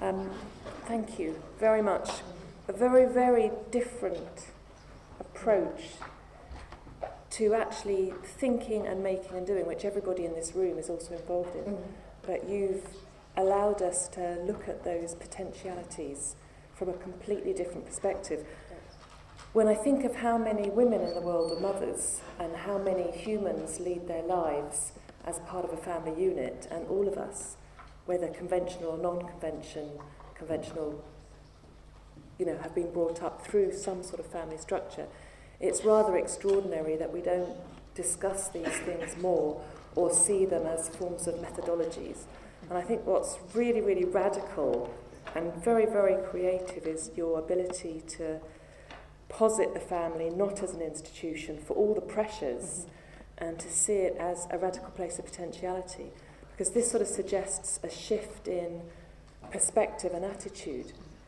Thank you very much. A very, very different approach to actually thinking and making and doing, which everybody in this room is also involved in. But you've allowed us to look at those potentialities from a completely different perspective. When I think of how many women in the world are mothers and how many humans lead their lives as part of a family unit, and all of us, whether conventional or conventional, have been brought up through some sort of family structure, it's rather extraordinary that we don't discuss these things more or see them as forms of methodologies. And I think what's really, really radical and very, very creative is your ability to posit the family not as an institution for all the pressures and to see it as a radical place of potentiality. Because this sort of suggests a shift in perspective and attitude.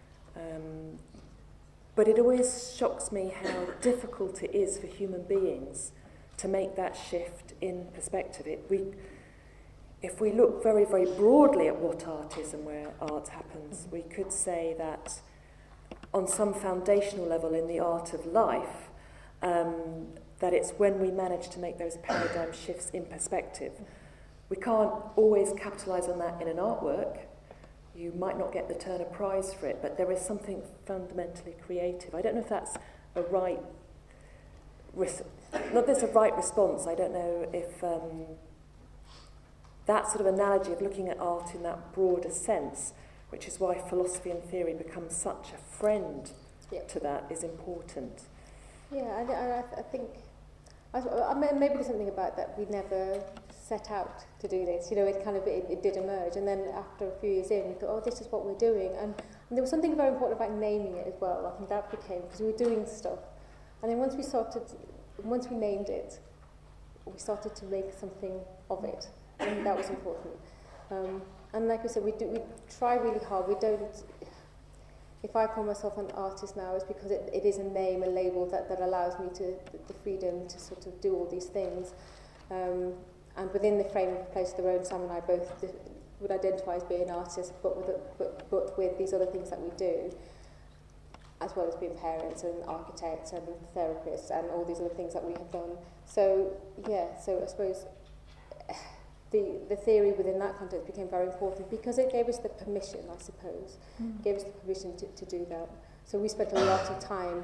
But it always shocks me how difficult it is for human beings to make that shift in perspective. If we look very, very broadly at what art is and where art happens, we could say that on some foundational level in the art of life, that it's when we manage to make those paradigm shifts in perspective. We can't always capitalise on that in an artwork. You might not get the Turner Prize for it, but there is something fundamentally creative. I don't know if that's a right... not there's a right response. I don't know if that sort of analogy of looking at art in that broader sense, which is why philosophy and theory becomes such a friend to that, is important. Yeah, I think... maybe there's something about that we never set out to do this. It did emerge, and then after a few years in, we thought, oh, this is what we're doing. And there was something very important about naming it as well. I think that became, because we were doing stuff. And then once we named it, we started to make something of it. And that was important. And like we said, we try really hard. We don't... If I call myself an artist now, it's because it is a name, a label that allows me the freedom to sort of do all these things. And within the frame of Place of the Road, Sam and I both would identify as being artists, but with these other things that we do, as well as being parents and architects and therapists and all these other things that we have done. So I suppose the theory within that context became very important because it gave us the permission, I suppose, gave us the permission to do that. So we spent a lot of time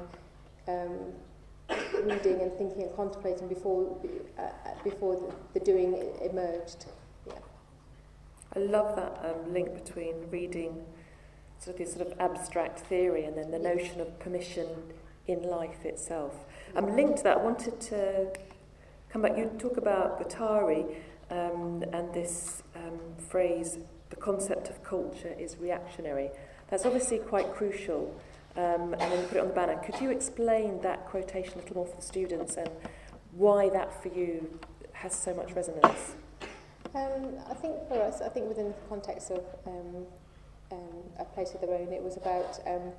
reading and thinking and contemplating before the doing emerged. Yeah. I love that link between reading this sort of abstract theory and then the notion of permission in life itself. Linked to that, I wanted to come back. You talk about Guattari and this phrase, the concept of culture is reactionary. That's obviously quite crucial. And then you put it on the banner. Could you explain that quotation a little more for the students and why that for you has so much resonance? I think for us, within the context of A Place of Their Own, it was about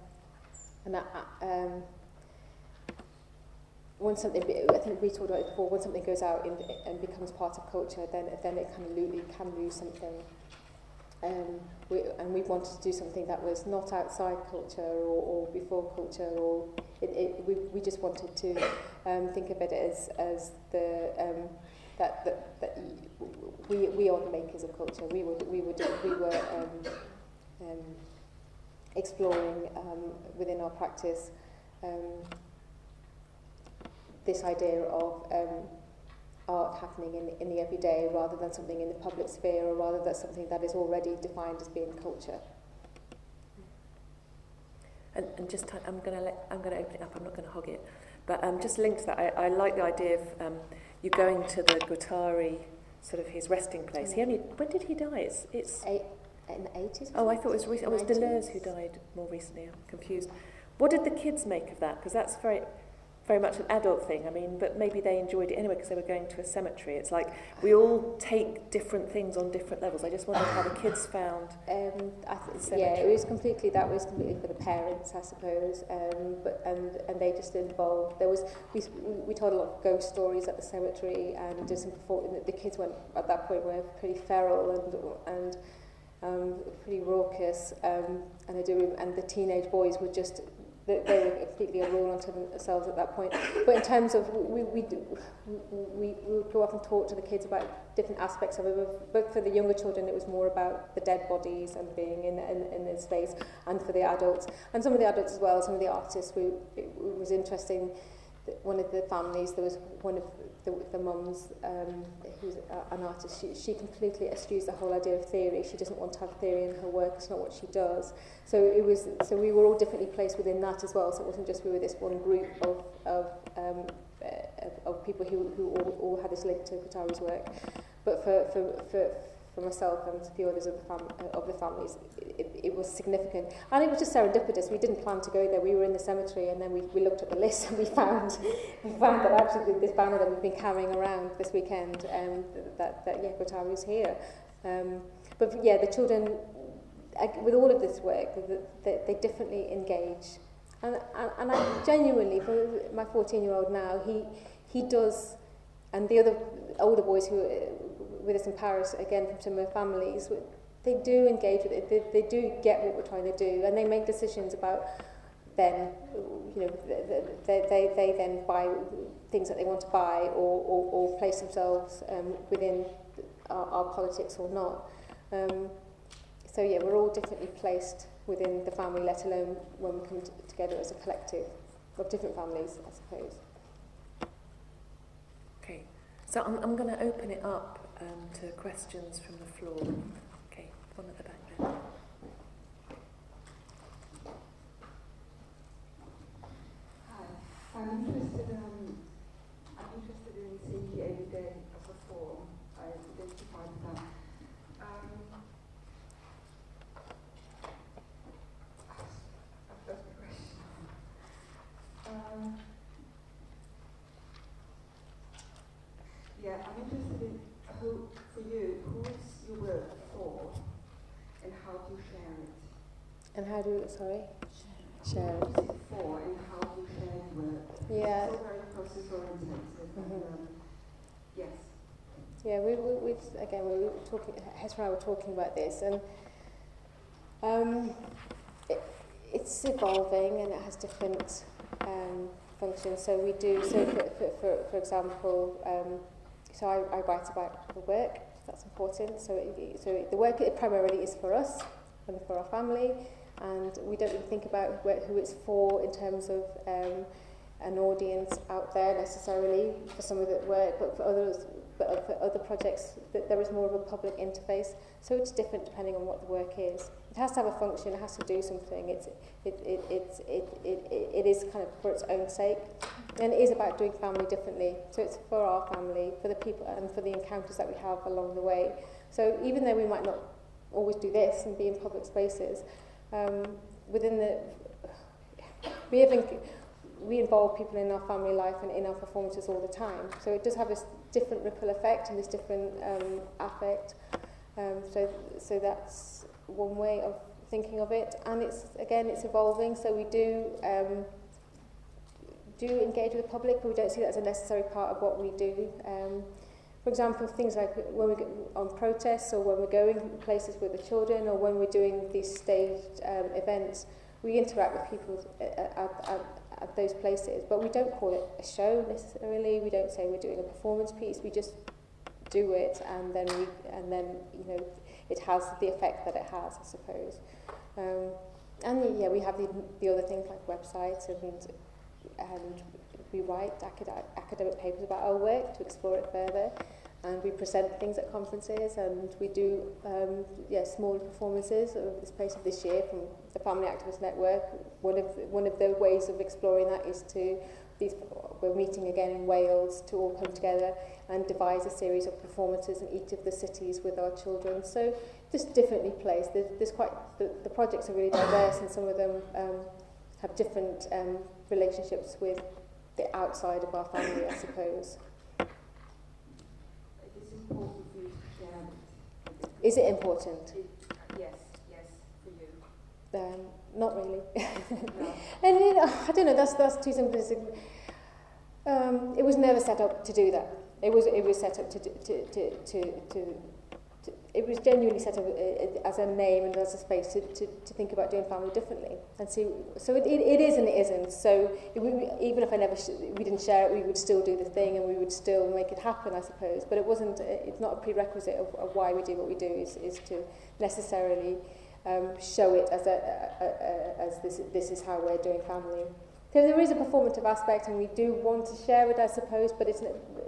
when something, I think we talked about it before, when something goes out and becomes part of culture, then it kind of can lose something. We wanted to do something that was not outside culture or before culture, or we just wanted to think of it as the that we are the makers of culture. We were exploring within our practice this idea of art happening in the everyday rather than something in the public sphere, or rather than something that is already defined as being culture. And just I'm going to open it up. I'm not going to hog it, but just linked to that, I like the idea of you going to the Guattari, sort of his resting place. When did he die? It's in the 80s. Oh, I thought it was recent. Oh, it was Deleuze who died more recently. I'm confused. What did the kids make of that? Because that's very, very much an adult thing. But maybe they enjoyed it anyway because they were going to a cemetery. It's like we all take different things on different levels. I just wondered how the kids found. It was completely for the parents, I suppose. And they just involved. We told a lot of ghost stories at the cemetery and did some performing. The kids went at that point were pretty feral and pretty raucous, and the teenage boys were just, they were completely a rule unto themselves at that point. But in terms of, we would go off and talk to the kids about different aspects of it, but for the younger children it was more about the dead bodies and being in the space, and for the adults, and some of the adults as well, some of the artists, it was interesting. One of the families, there was one of the mums who's an artist, she completely eschews the whole idea of theory. She doesn't want to have theory in her work, it's not what she does. So we were all differently placed within that as well, so it wasn't just we were this one group of people who all had this link to Qatari's work. But for myself and a few others of the families, it was significant. And it was just serendipitous. We didn't plan to go there. We were in the cemetery, and then we looked at the list, and we found that actually this banner that we've been carrying around this weekend, that Qatari was here. But yeah, the children, with all of this work, they differently engage. And I genuinely, for my 14-year-old now, he does, and the other older boys who are with us in Paris, again from similar families, they do engage with it. They do get what we're trying to do, and they make decisions about them. They then buy things that they want to buy, or place themselves within our politics or not. So yeah, we're all differently placed within the family, let alone when we come together as a collective of different families, I suppose. Okay, so I'm going to open it up to questions from the floor. Okay, one at the back there. Hi, I'm interested in seeing the every day as a form. I identify with that. I've lost my question. Yeah, I'm interested in who is your work for, and how do you share it? And how do you, sorry? Share Who is it for, and how do you share your work? Yeah. It's all very process-oriented. Mm-hmm. Yes. Yeah, we were talking, Hesra and I were talking about this, and it's evolving, and it has different functions. So we do, so for example, so I write about the work, that's important. So the work primarily is for us and for our family, and we don't really think about who it's for in terms of an audience out there necessarily for some of the work, but for other projects there is more of a public interface. So it's different depending on what the work is. It has to have a function. It has to do something. It is kind of for its own sake, and it is about doing family differently. So it's for our family, for the people, and for the encounters that we have along the way. So even though we might not always do this and be in public spaces, we involve people in our family life and in our performances all the time. So it does have this different ripple effect and this different affect. So that's one way of thinking of it, and it's evolving. So we do engage with the public, but we don't see that as a necessary part of what we do. For example, things like when we go on protests, or when we're going places with the children, or when we're doing these staged events, we interact with people at those places, but we don't call it a show necessarily. We don't say we're doing a performance piece. We just do it, and then it has the effect that it has, I suppose. And yeah, we have the other things like websites, and we write academic papers about our work to explore it further, and we present things at conferences, and we do small performances of the space of this year from the Family Activist Network. One of the ways of exploring that is we're meeting again in Wales to all come together and devise a series of performances in each of the cities with our children. So just differently placed. There's quite the projects are really diverse, and some of them have different relationships with the outside of our family, I suppose. It is important for you to share it. Is it important? Yes, for you. Not really. No. And I don't know. That's too simplistic. It was never set up to do that. It was set up it was genuinely set up as a name and as a space to think about doing family differently and see. So it is and it isn't. So even if we didn't share it, we would still do the thing and we would still make it happen, I suppose. But it's not a prerequisite of why we do what we do. Is to necessarily show it as this is how we're doing family. So there is a performative aspect, and we do want to share it, I suppose. But it's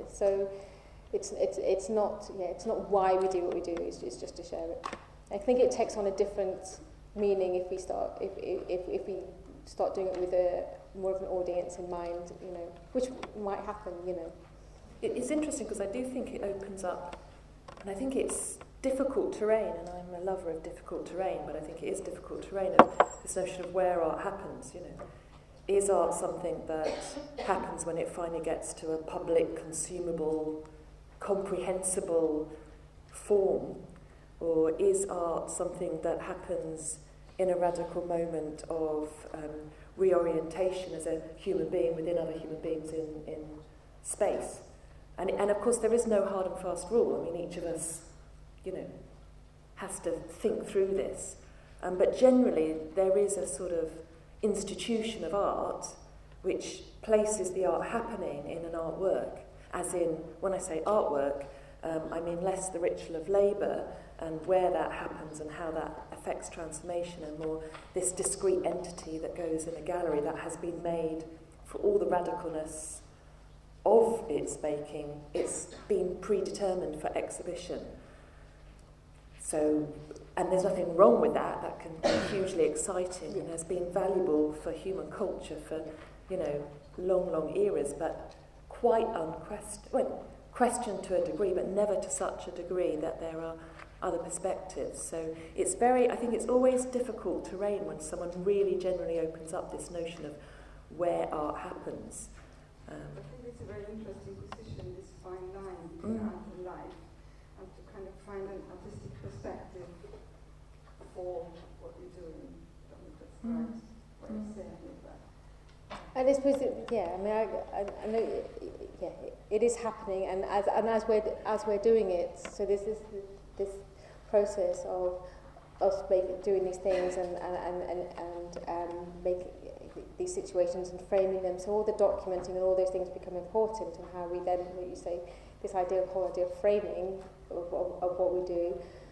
not why we do what we do. It's just to share it. I think it takes on a different meaning if we start doing it with more of an audience in mind, which might happen, It's interesting because I do think it opens up, and I think it's difficult terrain, and I'm a lover of difficult terrain, but I think it is difficult terrain of this notion of where art happens, Is art something that happens when it finally gets to a public, consumable, comprehensible form, or is art something that happens in a radical moment of reorientation as a human being within other human beings in space? And of course there is no hard and fast rule. I mean, each of us, has to think through this. But generally there is a sort of institution of art which places the art happening in an artwork. As in, when I say artwork, I mean less the ritual of labour and where that happens and how that affects transformation, and more this discrete entity that goes in a gallery that has been made for all the radicalness of its making. It's been predetermined for exhibition. So, and there's nothing wrong with that. That can be hugely exciting and has been valuable for human culture for, long, long eras, but quite questioned to a degree, but never to such a degree that there are other perspectives. So I think it's always difficult terrain when someone really generally opens up this notion of where art happens. I think it's a very interesting position, this fine line between art and life, and to kind of find an artistic perspective for what you're doing. I don't know if that's right, what you're saying with that. And I suppose, I know, it is happening, and as we're doing it, so this is this process of us doing these things and making these situations and framing them. So all the documenting and all those things become important, and how we then, what you say, this whole idea of framing of what we do,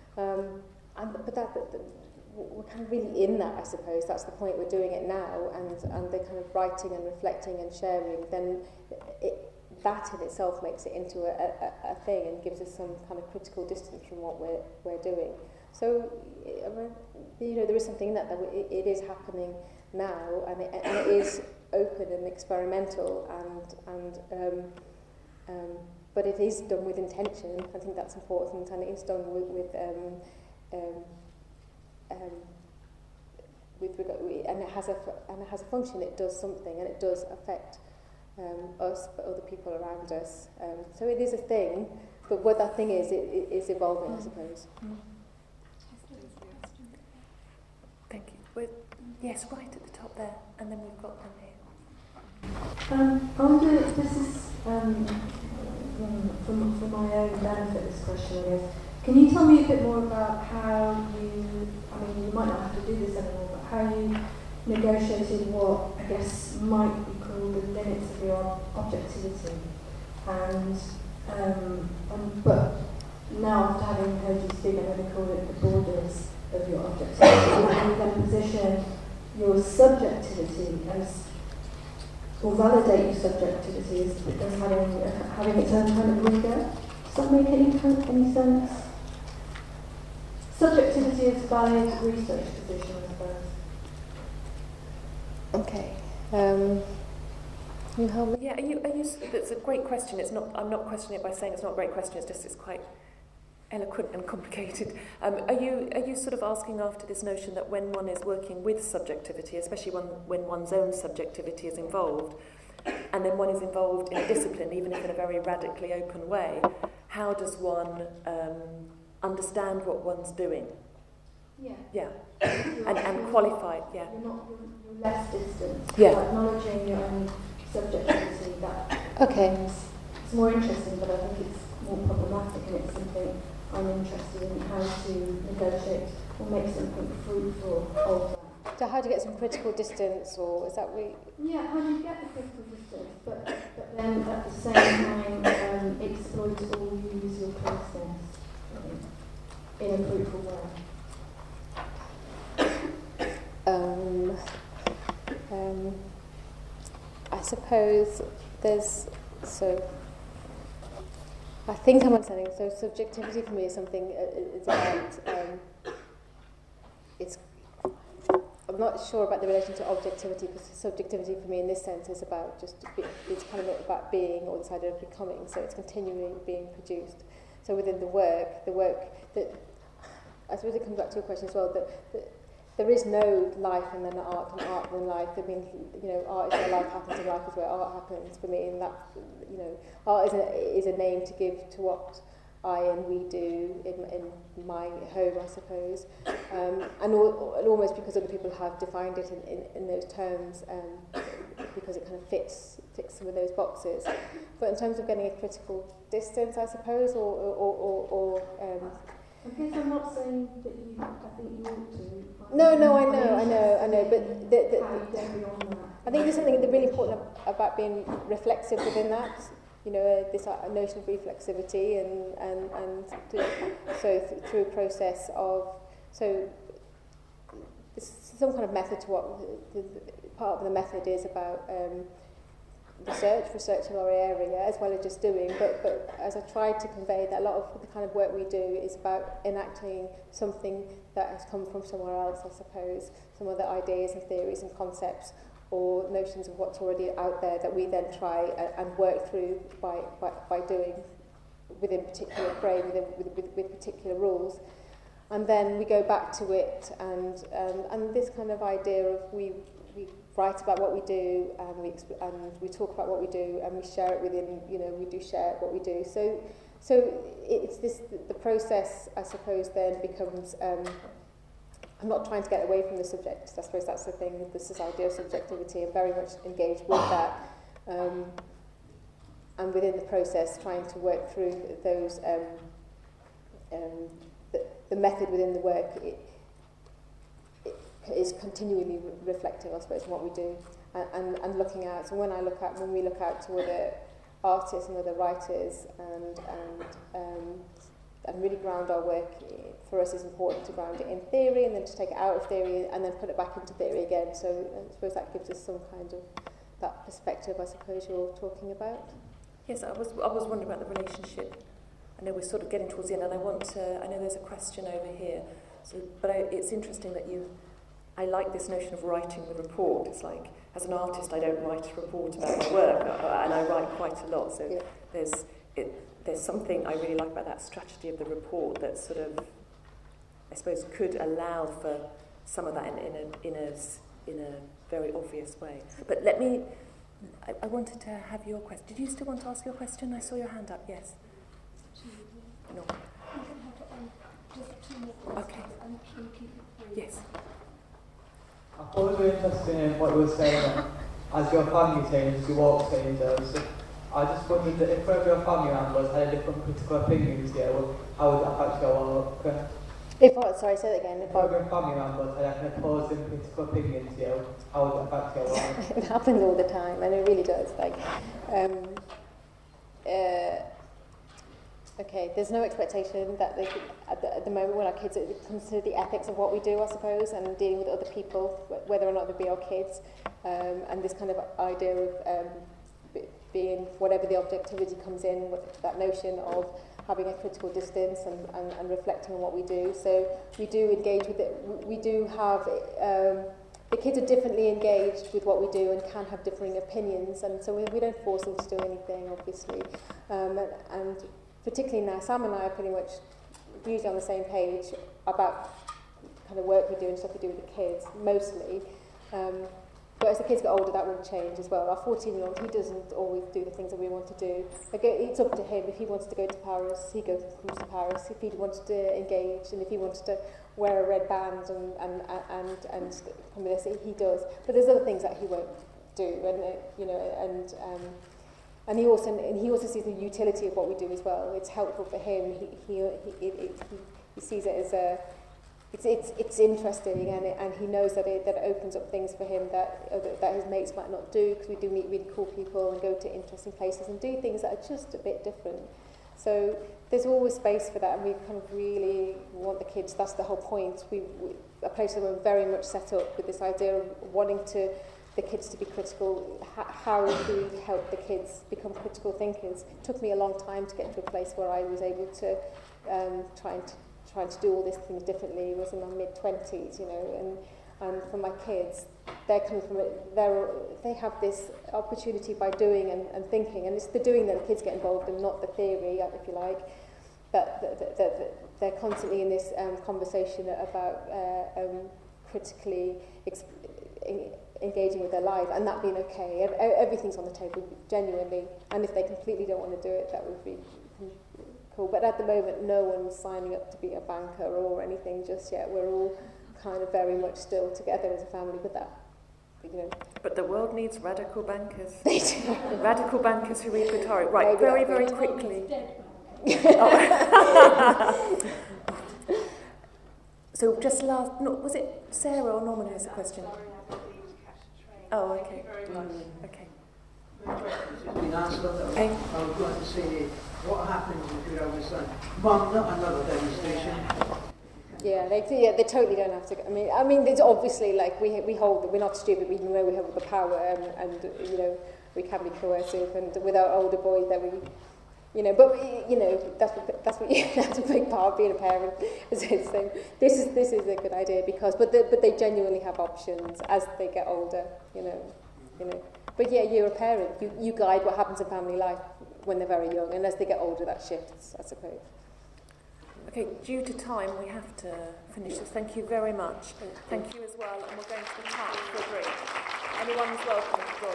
but we're kind of really in that, I suppose. That's the point. We're doing it now, and the kind of writing and reflecting and sharing. Then that in itself makes it into a thing and gives us some kind of critical distance from what we're doing. So, there is something in that it is happening now, and it is open and experimental, but it is done with intention. I think that's important, and it is done with regard, and it has a function. It does something, and it does affect us, but other people around us. So it is a thing, but what that thing is, it is evolving, I suppose. Thank you. Yes, right at the top there, and then we've got them here. I wonder if this is, for my own benefit, this question, I guess. Can you tell me a bit more about how you might not have to do this anymore, but how you negotiated what, I guess, might be called the limits of your objectivity, but now after having heard you speak, I'm going to call it the borders of your objectivity, and you then position your subjectivity as, or validate your subjectivity as having its own kind of rigor. Does that make any sense? Subjectivity is a valid research position, I suppose. Okay. Can you help me? Yeah, that's a great question. I'm not questioning it by saying it's not a great question, it's quite eloquent and complicated. Are you sort of asking after this notion that when one is working with subjectivity, especially when one's own subjectivity is involved, and then one is involved in a discipline, even if in a very radically open way, how does one understand what one's doing? Yeah. And qualify, yeah. You're less distant. Yeah. Acknowledging your own subjectivity, Okay. It's more interesting, but I think it's more problematic, and it's something I'm interested in how to negotiate or make something fruitful of that. So how do you get some critical distance, or is that we? Yeah, how do you get the critical distance, but then at the same time exploit or use your closeness in a fruitful way? I suppose there's, so I think I'm understanding, so subjectivity for me is something, it's about, I'm not sure about the relation to objectivity, because subjectivity for me in this sense is about it's kind of about being, or this idea of becoming, so it's continually being produced. So within the work that, I suppose it comes back to your question as well, that there is no life and then art and art and then life. I mean, art is where life happens and life is where art happens for me, and that, art is a name to give to what I and we do in my home, I suppose, and almost because other people have defined it in those terms, because it kind of fits some of those boxes. But in terms of getting a critical distance, I suppose, or I guess I'm not saying that I think you ought to. No, I know, but I think there's something really important about being reflexive within that. This notion of reflexivity, and through a process of some kind of method to what part of the method is about research in our area, as well as just doing. But as I tried to convey, that a lot of the kind of work we do is about enacting something that has come from somewhere else, I suppose, some other ideas and theories and concepts, or notions of what's already out there that we then try and work through by doing within particular frame, with particular rules. And then we go back to it, and this kind of idea of we write about what we do, and we talk about what we do, and we share it within, we do share what we do. So it's the process, I suppose, then becomes, I'm not trying to get away from the subject, I suppose that's the thing with this idea of subjectivity. I'm very much engaged with that, and within the process trying to work through those, the method within the work, it is continually reflecting, I suppose, on what we do, and looking out. So when we look out to other artists and other writers, and really ground our work, for us it's important to ground it in theory, and then to take it out of theory, and then put it back into theory again. So I suppose that gives us some kind of that perspective, I suppose, you're talking about. Yes, I was wondering about the relationship. I know we're sort of getting towards the end, and I know there's a question over here. So, but it's interesting that I like this notion of writing the report. It's like, as an artist, I don't write a report about my work, and I write quite a lot. So there's something I really like about that strategy of the report that sort of, I suppose, could allow for some of that in a very obvious way. But I wanted to have your question. Did you still want to ask your question? I saw your hand up. Yes. No. Okay. Yes. I thought it was really interesting in what you were saying, as your family changes, your work changes. I just wondered that if one of your family members had a different critical opinion to you, how would that affect your work? Sorry, say that again. If one of your family members had an opposing critical opinion to you, how would that affect your work? It happens all the time, and it really does. Okay, there's no expectation that they could, at the moment when our kids, it comes to the ethics of what we do, I suppose, and dealing with other people, whether or not they be our kids, and this kind of idea of being, whatever the objectivity comes in, with that notion of having a critical distance and reflecting on what we do. So we do engage with it. We do have, the kids are differently engaged with what we do and can have differing opinions, and so we don't force them to do anything, obviously. And particularly now, Sam and I are pretty much usually on the same page about kind of work we do and stuff we do with the kids, mostly. But as the kids get older, that will change as well. Our 14-year-old, he doesn't always do the things that we want to do. It's up to him. If he wants to go to Paris, he comes to Paris. If he wants to engage, and if he wants to wear a red band and come with us, he does. But there's other things that he won't do, And he also sees the utility of what we do as well. It's helpful for him. He sees it as it's interesting, and he knows that it opens up things for him that his mates might not do, because we do meet really cool people and go to interesting places and do things that are just a bit different. So there's always space for that, and we kind of really want the kids. That's the whole point. A place where we're very much set up with this idea of wanting the kids to be critical. How do we help the kids become critical thinkers? It took me a long time to get to a place where I was able to trying to do all these things differently. It was in my mid-20s, and for my kids, they're coming from they have this opportunity by doing and thinking, and it's the doing that the kids get involved in, not the theory, if you like. But they're constantly in this conversation about critically engaging with their life, and that being okay. Everything's on the table, genuinely, and if they completely don't want to do it, that would be cool. But at the moment, no one's signing up to be a banker or anything just yet. We're all kind of very much still together as a family with that. But the world needs radical bankers. They do. Radical bankers who read Guattari. Right, maybe very, very quickly. So just was it Sarah or Norman who has a question? Oh, okay. Okay. It's been asked, but I would like to say what happens if your eldest son, Mum, not another demonstration. Yeah, they totally don't have to. I mean, there's obviously we hold. We're not stupid. We know we have the power, and we can be coercive. And with our older boy, that we, that's a big part of being a parent. Is saying this is a good idea but they genuinely have options as they get older. But yeah, you're a parent. You guide what happens in family life when they're very young, and as they get older, that shifts, I suppose. Okay, due to time, we have to finish this. Thank you very much. Thank you as well, and we're going to the park for a drink. Anyone's welcome to join.